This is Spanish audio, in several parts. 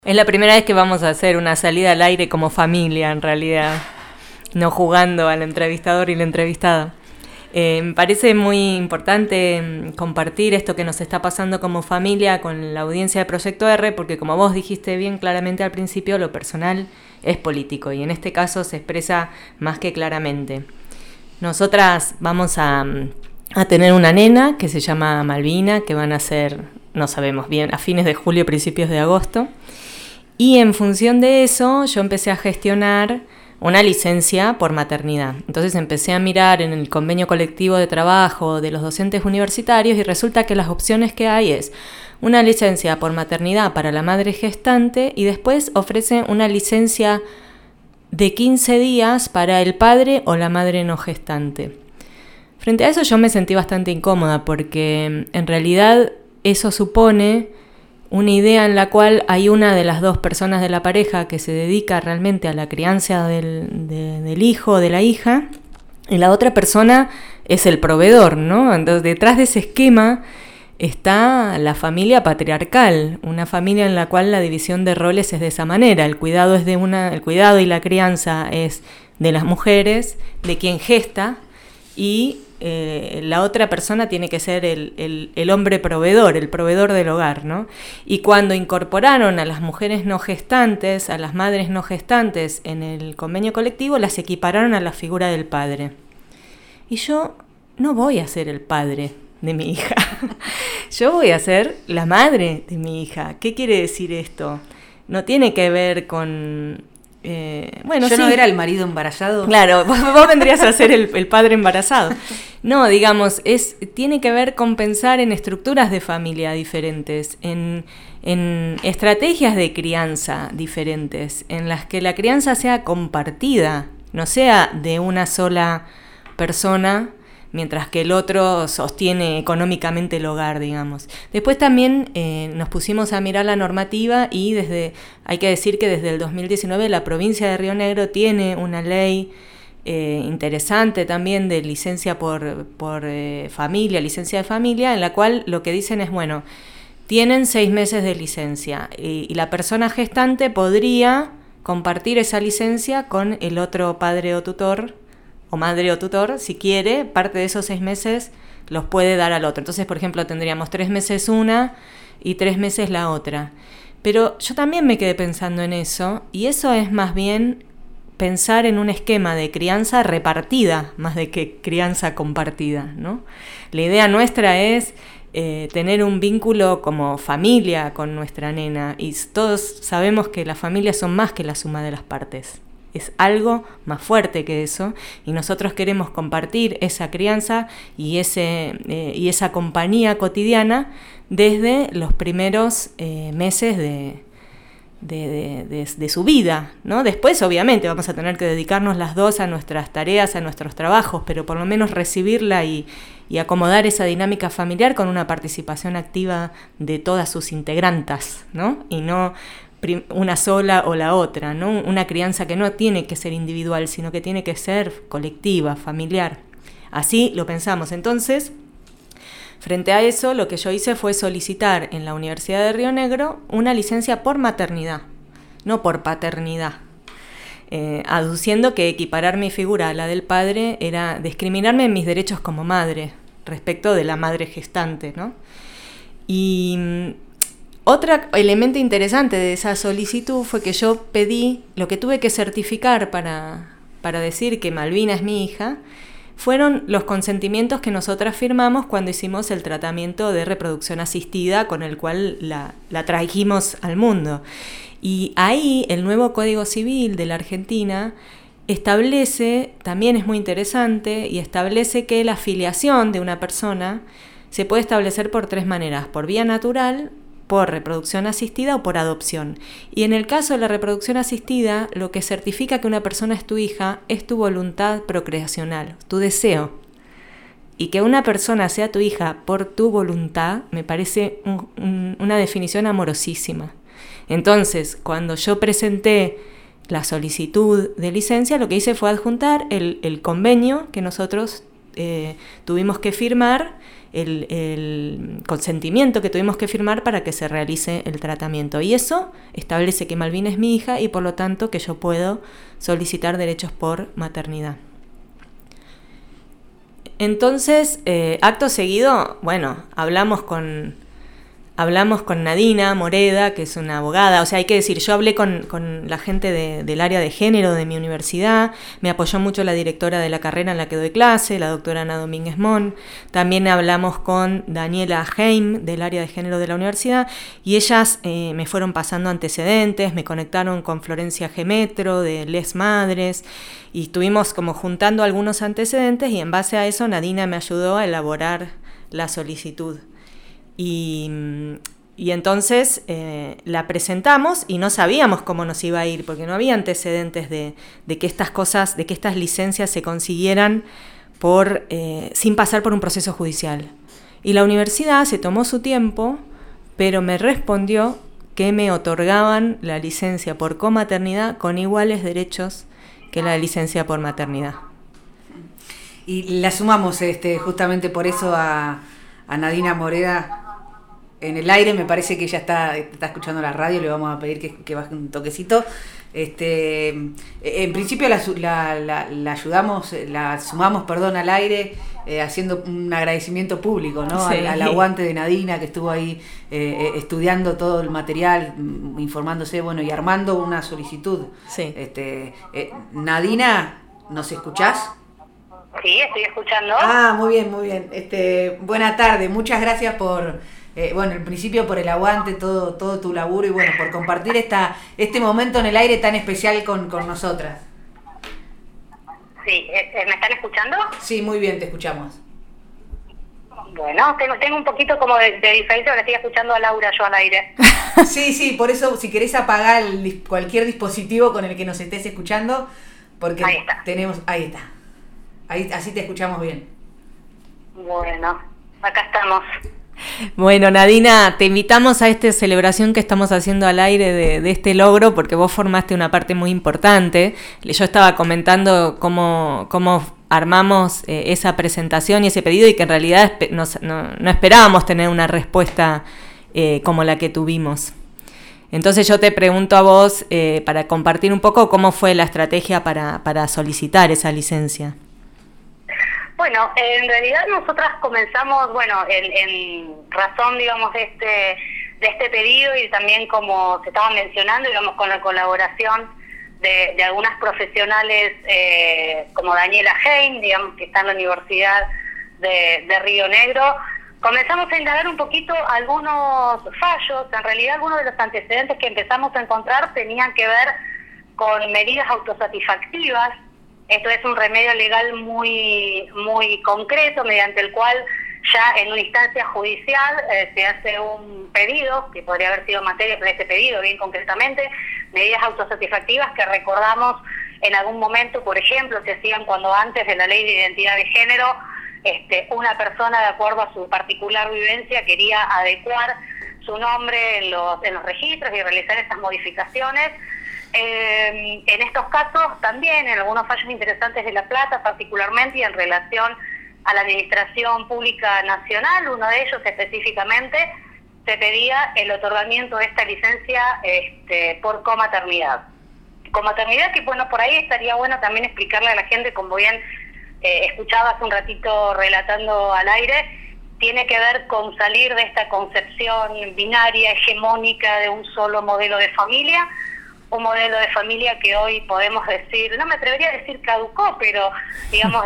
Es la primera vez que vamos a hacer una salida al aire como familia, en realidad, no jugando al entrevistador y la entrevistada. Me parece muy importante compartir esto que nos está pasando como familia con la audiencia de Proyecto R, porque como vos dijiste bien claramente al principio, lo personal es político y en este caso se expresa más que claramente. Nosotras vamos a tener una nena que se llama Malvina, que van a ser, no sabemos bien, a fines de julio, principios de agosto. Y en función de eso, yo empecé a gestionar una licencia por maternidad. Entonces empecé a mirar en el convenio colectivo de trabajo de los docentes universitarios y resulta que las opciones que hay es una licencia por maternidad para la madre gestante y después ofrecen una licencia de 15 días para el padre o la madre no gestante. Frente a eso yo me sentí bastante incómoda porque en realidad eso supone una idea en la cual hay una de las dos personas de la pareja que se dedica realmente a la crianza del hijo o de la hija, y la otra persona es el proveedor, ¿no? Entonces, detrás de ese esquema está la familia patriarcal, una familia en la cual la división de roles es de esa manera. El cuidado y la crianza es de las mujeres, de quien gesta, y la otra persona tiene que ser el hombre proveedor, el proveedor del hogar, ¿no? Y cuando incorporaron a las mujeres no gestantes, a las madres no gestantes en el convenio colectivo, las equipararon a la figura del padre. Y yo no voy a ser el padre de mi hija, yo voy a ser la madre de mi hija. ¿Qué quiere decir esto? No tiene que ver con... yo sí. ¿No era el marido embarazado? Claro, vos vendrías a ser el padre embarazado. No, digamos, tiene que ver con pensar en estructuras de familia diferentes, en estrategias de crianza diferentes, en las que la crianza sea compartida, no sea de una sola persona, mientras que el otro sostiene económicamente el hogar, digamos. Después también nos pusimos a mirar la normativa y hay que decir que desde el 2019 la provincia de Río Negro tiene una ley interesante también de licencia por familia, licencia de familia, en la cual lo que dicen es, bueno, tienen 6 meses de licencia y la persona gestante podría compartir esa licencia con el otro padre o tutor, o madre o tutor, si quiere, parte de esos 6 meses los puede dar al otro. Entonces, por ejemplo, tendríamos 3 meses una y 3 meses la otra. Pero yo también me quedé pensando en eso, y eso es más bien pensar en un esquema de crianza repartida, más de que crianza compartida, ¿no? La idea nuestra es tener un vínculo como familia con nuestra nena, y todos sabemos que las familias son más que la suma de las partes. Es algo más fuerte que eso, y nosotros queremos compartir esa crianza y esa compañía cotidiana desde los primeros meses de su vida, ¿no? Después, obviamente, vamos a tener que dedicarnos las dos a nuestras tareas, a nuestros trabajos, pero por lo menos recibirla y acomodar esa dinámica familiar con una participación activa de todas sus integrantes, ¿no? Y no una sola o la otra, ¿no? Una crianza que no tiene que ser individual, sino que tiene que ser colectiva, familiar. Así lo pensamos. Entonces, frente a eso, lo que yo hice fue solicitar en la Universidad de Río Negro una licencia por maternidad, no por paternidad, aduciendo que equiparar mi figura a la del padre era discriminarme en mis derechos como madre respecto de la madre gestante, ¿no? Y otro elemento interesante de esa solicitud fue que yo pedí, lo que tuve que certificar para decir que Malvina es mi hija, fueron los consentimientos que nosotras firmamos cuando hicimos el tratamiento de reproducción asistida con el cual la trajimos al mundo. Y ahí el nuevo Código Civil de la Argentina establece, también es muy interesante, y establece que la filiación de una persona se puede establecer por 3 maneras: por vía natural, por reproducción asistida o por adopción. Y en el caso de la reproducción asistida, lo que certifica que una persona es tu hija es tu voluntad procreacional, tu deseo. Y que una persona sea tu hija por tu voluntad me parece una definición amorosísima. Entonces, cuando yo presenté la solicitud de licencia, lo que hice fue adjuntar el convenio que nosotros tuvimos que firmar, el consentimiento que tuvimos que firmar para que se realice el tratamiento. Y eso establece que Malvina es mi hija y por lo tanto que yo puedo solicitar derechos por maternidad. Entonces, acto seguido, bueno, hablamos con Nadina Moreda, que es una abogada. O sea, hay que decir, yo hablé con la gente del área de género de mi universidad, me apoyó mucho la directora de la carrera en la que doy clase, la doctora Ana Domínguez Mon. También hablamos con Daniela Heim, del área de género de la universidad, y ellas me fueron pasando antecedentes, me conectaron con Florencia Gemetro, de Les Madres, y estuvimos como juntando algunos antecedentes, y en base a eso Nadina me ayudó a elaborar la solicitud. Y entonces la presentamos y no sabíamos cómo nos iba a ir, porque no había antecedentes de que estas licencias se consiguieran sin pasar por un proceso judicial. Y la universidad se tomó su tiempo, pero me respondió que me otorgaban la licencia por comaternidad con iguales derechos que la licencia por maternidad. Y la sumamos justamente por eso a Nadina Moreda en el aire. Me parece que ella está escuchando la radio, le vamos a pedir que baje un toquecito. En principio la ayudamos, la sumamos, al aire, haciendo un agradecimiento público, ¿no? Sí. Al aguante de Nadina, que estuvo ahí estudiando todo el material, informándose, bueno, y armando una solicitud. Sí. Nadina, ¿nos escuchás? Sí, estoy escuchando. Muy bien, muy bien. Buena tarde, muchas gracias por, en principio por el aguante, todo tu laburo y bueno, por compartir este momento en el aire tan especial con nosotras. Sí, ¿me están escuchando? Sí, muy bien, te escuchamos. Bueno, tengo un poquito como de diferencia, porque estoy escuchando a Laura yo al aire. Sí, por eso si querés apagar cualquier dispositivo con el que nos estés escuchando, porque ahí está. Ahí está. Así te escuchamos bien. Bueno, acá estamos. Bueno, Nadina, te invitamos a esta celebración que estamos haciendo al aire de este logro, porque vos formaste una parte muy importante. Yo estaba comentando cómo armamos esa presentación y ese pedido, y que en realidad no esperábamos tener una respuesta como la que tuvimos. Entonces yo te pregunto a vos, para compartir un poco cómo fue la estrategia para solicitar esa licencia. Bueno, en realidad nosotras comenzamos, en razón, digamos, de este pedido, y también como se estaba mencionando, digamos, con la colaboración de algunas profesionales como Daniela Heim, digamos, que está en la Universidad de Río Negro, comenzamos a indagar un poquito algunos fallos. En realidad algunos de los antecedentes que empezamos a encontrar tenían que ver con medidas autosatisfactivas. Esto es un remedio legal muy, muy concreto, mediante el cual ya en una instancia judicial se hace un pedido, que podría haber sido materia de este pedido, bien concretamente, medidas autosatisfactivas que recordamos en algún momento, por ejemplo, se hacían cuando antes de la ley de identidad de género, una persona, de acuerdo a su particular vivencia, quería adecuar su nombre en los registros y realizar esas modificaciones. En estos casos también, en algunos fallos interesantes de La Plata particularmente, y en relación a la Administración Pública Nacional, uno de ellos específicamente, se pedía el otorgamiento de esta licencia por comaternidad. Comaternidad que, bueno, por ahí estaría bueno también explicarle a la gente, como bien escuchaba hace un ratito relatando al aire, tiene que ver con salir de esta concepción binaria, hegemónica de un solo modelo de familia, un modelo de familia que hoy podemos decir, no me atrevería a decir caducó, pero digamos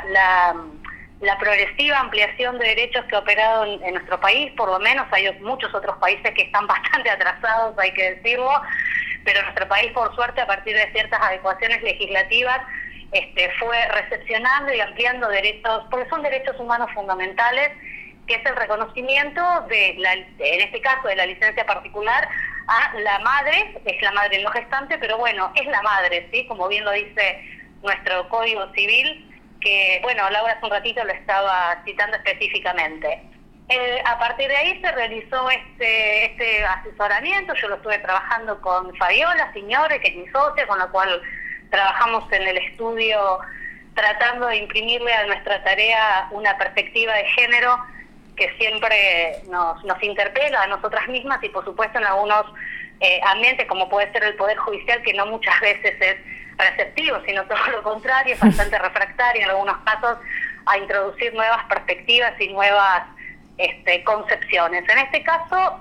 la progresiva ampliación de derechos que ha operado en nuestro país, por lo menos hay muchos otros países que están bastante atrasados, hay que decirlo, pero nuestro país, por suerte, a partir de ciertas adecuaciones legislativas, fue recepcionando y ampliando derechos, porque son derechos humanos fundamentales, que es el reconocimiento en este caso de la licencia particular a la madre, es la madre no gestante, pero bueno, es la madre, ¿sí? Como bien lo dice nuestro Código Civil, que, bueno, Laura hace un ratito lo estaba citando específicamente. A partir de ahí se realizó este asesoramiento. Yo lo estuve trabajando con Fabiola Signore, que es mi socia, con la cual trabajamos en el estudio tratando de imprimirle a nuestra tarea una perspectiva de género que siempre nos interpela a nosotras mismas y por supuesto en algunos ambientes como puede ser el Poder Judicial, que no muchas veces es receptivo, sino todo lo contrario, es bastante refractario en algunos casos a introducir nuevas perspectivas y nuevas concepciones. En este caso,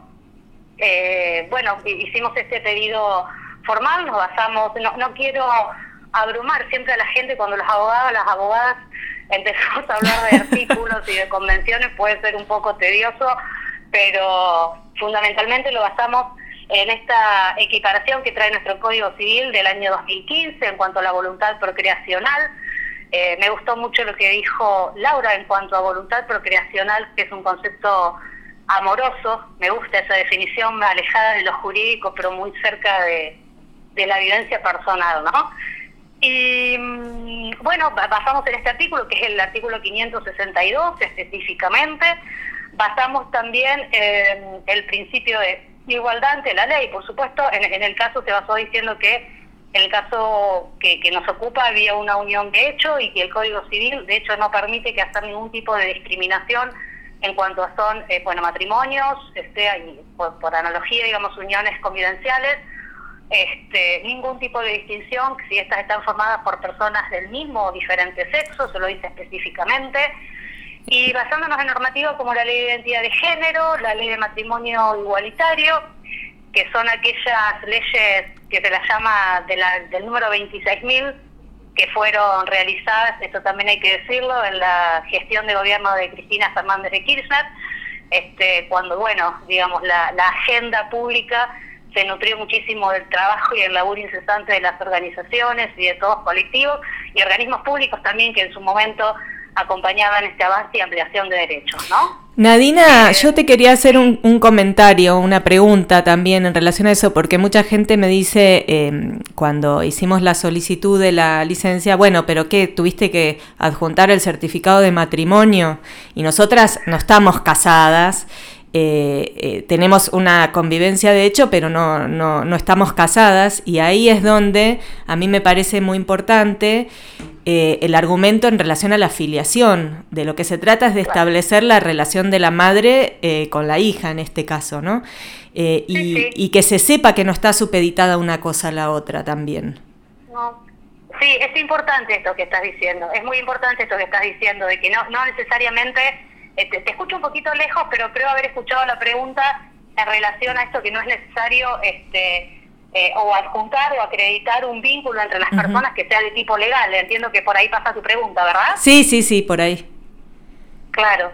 hicimos este pedido formal, nos basamos, no quiero abrumar siempre a la gente cuando las abogadas empezamos a hablar de artículos y de convenciones, puede ser un poco tedioso, pero fundamentalmente lo basamos en esta equiparación que trae nuestro Código Civil del año 2015 en cuanto a la voluntad procreacional. Me gustó mucho lo que dijo Laura en cuanto a voluntad procreacional, que es un concepto amoroso. Me gusta esa definición, alejada de lo jurídico, pero muy cerca de la vivencia personal, ¿no? Y basamos en este artículo, que es el artículo 562 específicamente. Basamos también el principio de igualdad ante la ley. Por supuesto, en el caso se basó diciendo que en el caso que nos ocupa había una unión de hecho y que el Código Civil de hecho no permite que hacer ningún tipo de discriminación en cuanto a son matrimonios, y por analogía, digamos, uniones convivenciales, ningún tipo de distinción si estas están formadas por personas del mismo o diferente sexo, se lo dice específicamente. Y basándonos en normativas como la Ley de Identidad de Género, la Ley de Matrimonio Igualitario, que son aquellas leyes que se las llama del número 26.000, que fueron realizadas, esto también hay que decirlo, en la gestión de gobierno de Cristina Fernández de Kirchner, cuando, la agenda pública se nutrió muchísimo del trabajo y el laburo incesante de las organizaciones y de todos colectivos y organismos públicos también que en su momento acompañaban este avance y ampliación de derechos, ¿no? Nadina, yo te quería hacer un comentario, una pregunta también en relación a eso, porque mucha gente me dice, cuando hicimos la solicitud de la licencia, bueno, pero ¿qué? ¿Tuviste que adjuntar el certificado de matrimonio? Y nosotras no estamos casadas, tenemos una convivencia de hecho, pero no estamos casadas, y ahí es donde a mí me parece muy importante el argumento en relación a la filiación. De lo que se trata es de establecer la relación de la madre con la hija en este caso, ¿no? Y que se sepa que no está supeditada una cosa a la otra también. No. Sí, es importante esto que estás diciendo, es muy importante esto que estás diciendo, de que no necesariamente, te escucho un poquito lejos, pero creo haber escuchado la pregunta en relación a esto que no es necesario o adjuntar o acreditar un vínculo entre las personas que sea de tipo legal. Entiendo que por ahí pasa tu pregunta, ¿verdad? Sí, por ahí. Claro.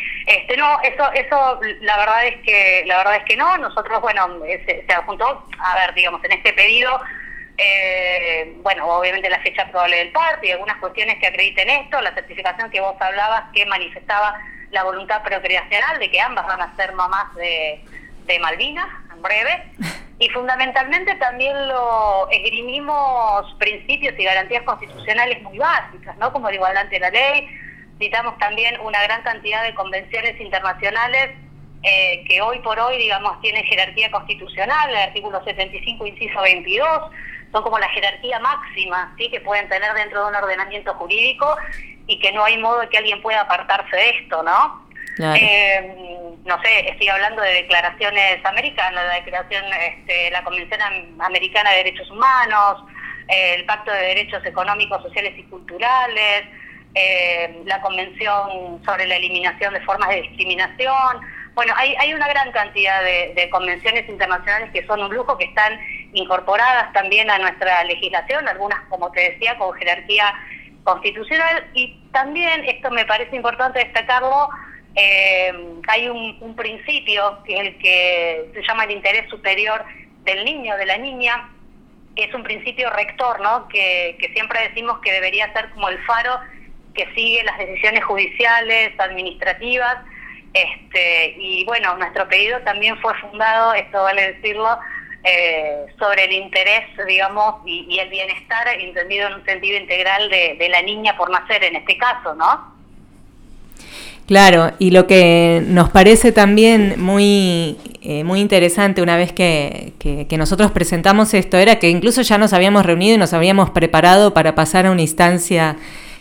Eso la verdad es que no. Nosotros, se adjuntó, en este pedido, obviamente la fecha probable del parto y algunas cuestiones que acrediten esto, la certificación que vos hablabas que manifestaba la voluntad procreacional de que ambas van a ser mamás de Malvinas en breve. Y fundamentalmente también lo esgrimimos principios y garantías constitucionales muy básicas, ¿no? Como la igualdad ante la ley. Citamos también una gran cantidad de convenciones internacionales que hoy por hoy, tienen jerarquía constitucional. El artículo 75, inciso 22, son como la jerarquía máxima, ¿sí?, que pueden tener dentro de un ordenamiento jurídico y que no hay modo de que alguien pueda apartarse de esto, ¿no? Claro. Estoy hablando de declaraciones americanas, la Convención Americana de Derechos Humanos, el Pacto de Derechos Económicos, Sociales y Culturales, la Convención sobre la Eliminación de Formas de Discriminación. Bueno, hay una gran cantidad de convenciones internacionales que son un lujo, que están incorporadas también a nuestra legislación, algunas, como te decía, con jerarquía constitucional. Y también, esto me parece importante destacarlo, hay un principio que es el que se llama el interés superior del niño, de la niña, que es un principio rector, ¿no?, que siempre decimos que debería ser como el faro que sigue las decisiones judiciales, administrativas, y nuestro pedido también fue fundado, esto vale decirlo, sobre el interés, y el bienestar entendido en un sentido integral de la niña por nacer en este caso, ¿no? Claro, y lo que nos parece también muy interesante una vez que nosotros presentamos esto era que incluso ya nos habíamos reunido y nos habíamos preparado para pasar a una instancia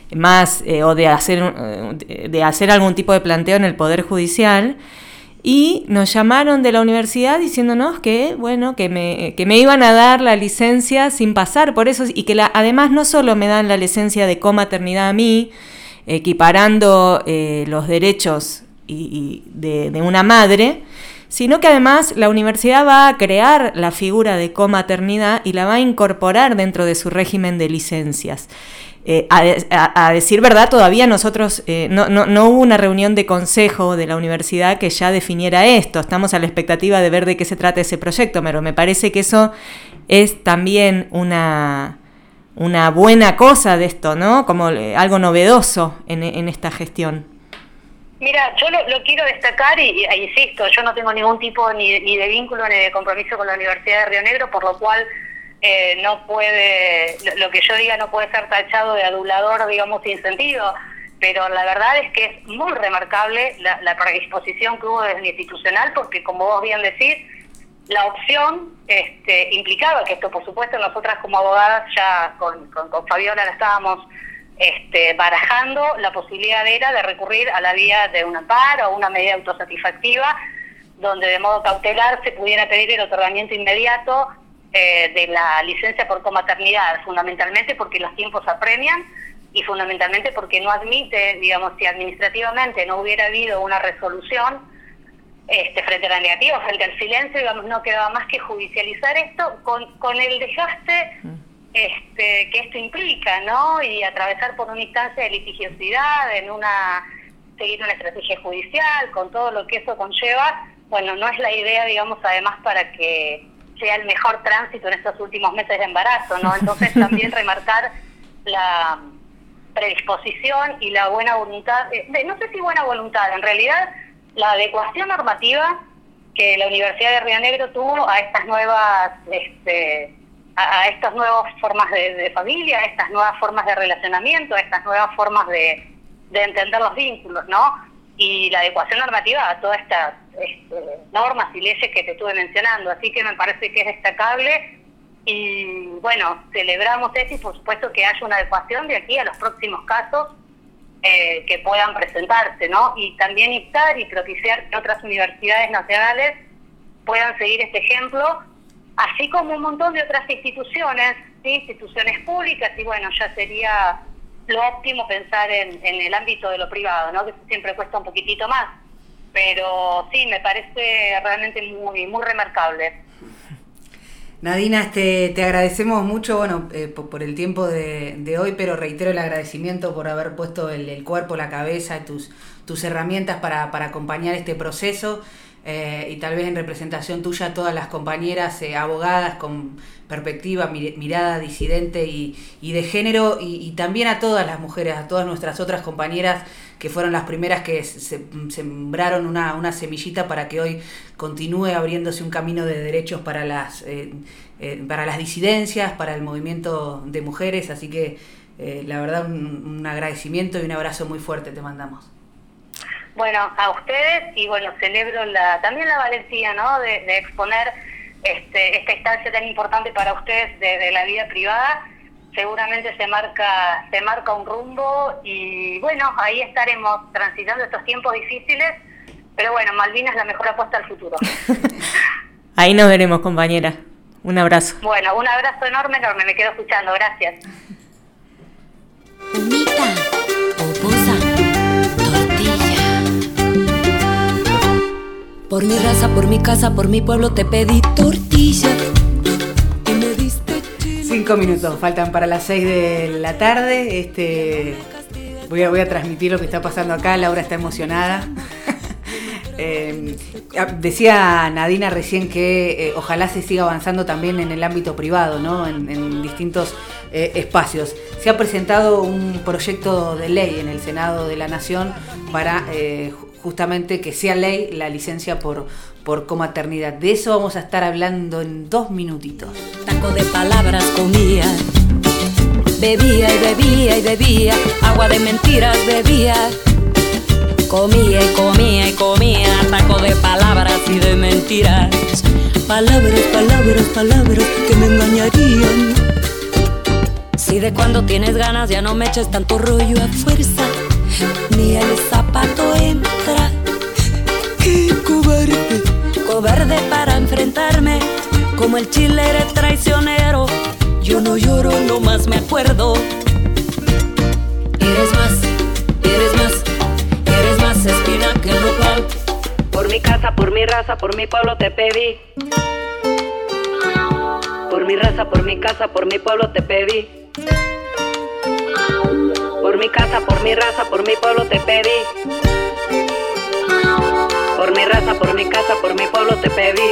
más o de hacer algún tipo de planteo en el Poder Judicial, y nos llamaron de la universidad diciéndonos que, bueno, que me iban a dar la licencia sin pasar por eso, y que además no solo me dan la licencia de comaternidad a mí, equiparando los derechos de una madre, sino que además la universidad va a crear la figura de comaternidad y la va a incorporar dentro de su régimen de licencias. A decir verdad, todavía nosotros no hubo una reunión de consejo de la universidad que ya definiera esto. Estamos a la expectativa de ver de qué se trata ese proyecto, pero me parece que eso es también una buena cosa de esto, ¿no? Como algo novedoso en esta gestión. Mira, yo lo quiero destacar y insisto, yo no tengo ningún tipo ni de vínculo ni de compromiso con la Universidad de Río Negro, por lo cual no puede, lo que yo diga no puede ser tachado de adulador, digamos, sin sentido, pero la verdad es que es muy remarcable la predisposición que hubo desde el institucional, porque como vos bien decís, la opción implicaba que esto, por supuesto, nosotras como abogadas ya con Fabiola la estábamos barajando, la posibilidad era de recurrir a la vía de un amparo o una medida autosatisfactiva, donde de modo cautelar se pudiera pedir el otorgamiento inmediato de la licencia por comaternidad, fundamentalmente porque los tiempos apremian y fundamentalmente porque no admite, digamos, si administrativamente no hubiera habido una resolución frente a la negativa, frente al silencio, digamos, no quedaba más que judicializar esto con el desgaste que esto implica, ¿no? Y atravesar por una instancia de litigiosidad, seguir una estrategia judicial, con todo lo que eso conlleva. Bueno, no es la idea, digamos, además para que sea el mejor tránsito en estos últimos meses de embarazo, ¿no? Entonces también remarcar la predisposición y la buena voluntad, no sé si buena voluntad, en realidad la adecuación normativa que la Universidad de Río Negro tuvo a estas nuevas a estas nuevas formas de familia, a estas nuevas formas de relacionamiento, a estas nuevas formas de entender los vínculos, ¿no? Y la adecuación normativa a todas estas normas y leyes que te estuve mencionando. Así que me parece que es destacable y, bueno, celebramos esto y, por supuesto, que haya una adecuación de aquí a los próximos casos que puedan presentarse, ¿no? Y también instar y propiciar que otras universidades nacionales puedan seguir este ejemplo, así como un montón de otras instituciones, ¿sí? Instituciones públicas, y bueno, ya sería lo óptimo pensar en el ámbito de lo privado, ¿no? Que siempre cuesta un poquitito más, pero sí, me parece realmente muy, muy remarcable. Nadina, te agradecemos mucho, bueno, por el tiempo de hoy, pero reitero el agradecimiento por haber puesto el cuerpo, la cabeza, tus herramientas para acompañar este proceso. Y tal vez en representación tuya todas las compañeras abogadas con perspectiva, mirada disidente y de género, y también a todas las mujeres, a todas nuestras otras compañeras que fueron las primeras que sembraron una semillita para que hoy continúe abriéndose un camino de derechos para las disidencias, para el movimiento de mujeres. Así que la verdad un agradecimiento y un abrazo muy fuerte te mandamos. Bueno, a ustedes, y bueno, celebro también la valentía, ¿no? de exponer esta instancia tan importante para ustedes de la vida privada. Seguramente se marca un rumbo y bueno, ahí estaremos transitando estos tiempos difíciles, pero bueno, Malvinas es la mejor apuesta al futuro. Ahí nos veremos, compañera. Un abrazo. Bueno, un abrazo enorme, me quedo escuchando, gracias. Humita, oposa, tortilla. Por mi raza, por mi casa, por mi pueblo te pedí tortilla. 5 minutos faltan para las 6 de la tarde. Voy a transmitir lo que está pasando acá. Laura está emocionada. Decía Nadina recién que ojalá se siga avanzando también en el ámbito privado, ¿no? En distintos espacios. Se ha presentado un proyecto de ley en el Senado de la Nación para justamente que sea ley la licencia por comaternidad. De eso vamos a estar hablando en 2 minutitos. Taco de palabras comía, bebía y bebía y bebía, agua de mentiras bebía. Comía y comía y comía, taco de palabras y de mentiras. Palabras, palabras, palabras que me engañarían. Si Y de cuando tienes ganas ya no me eches tanto rollo a fuerza, ni el zapato entra. ¡Qué cobarde! Cobarde para enfrentarme, como el chile eres traicionero. Yo no lloro, nomás me acuerdo. Eres más espina que el nopal. Por mi casa, por mi raza, por mi pueblo te pedí. Por mi raza, por mi casa, por mi pueblo te pedí. Por mi casa, por mi raza, por mi pueblo te pedí. Por mi raza, por mi casa, por mi pueblo te pedí.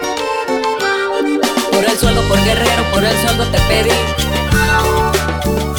Por el sueldo, por guerrero, por el sueldo te pedí.